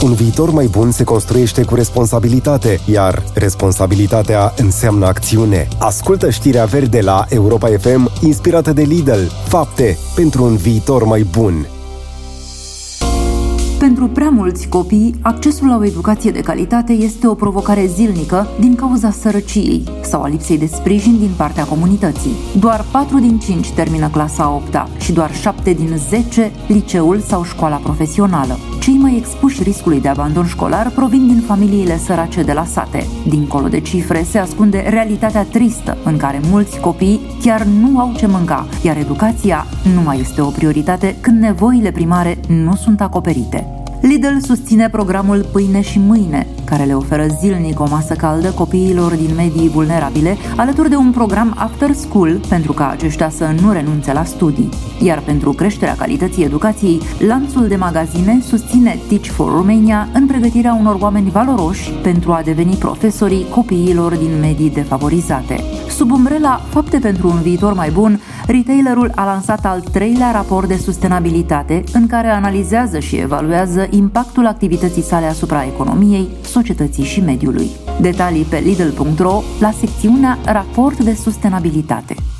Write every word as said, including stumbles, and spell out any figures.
Un viitor mai bun se construiește cu responsabilitate, iar responsabilitatea înseamnă acțiune. Ascultă Știrea Verde la Europa F M, inspirată de Lidl. Fapte pentru un viitor mai bun. Pentru prea mulți copii, accesul la o educație de calitate este o provocare zilnică din cauza sărăciei sau a lipsei de sprijin din partea comunității. Doar patru din cinci termină clasa a opta și doar șapte din zece liceul sau școala profesională. Cei mai expuși riscului de abandon școlar provin din familiile sărace de la sate. Dincolo de cifre se ascunde realitatea tristă în care mulți copii chiar nu au ce mânca, iar educația nu mai este o prioritate când nevoile primare nu sunt acoperite. Lidl susține programul Pâine și Mâine, care le oferă zilnic o masă caldă copiilor din medii vulnerabile, alături de un program after school pentru ca aceștia să nu renunțe la studii. Iar pentru creșterea calității educației, lanțul de magazine susține Teach for Romania în pregătirea unor oameni valoroși pentru a deveni profesorii copiilor din medii defavorizate. Sub umbrela Fapte pentru un viitor mai bun, retailerul a lansat al treilea raport de sustenabilitate în care analizează și evaluează impactul activității sale asupra economiei, societății și mediului. Detalii pe lidl punct ro la secțiunea Raport de sustenabilitate.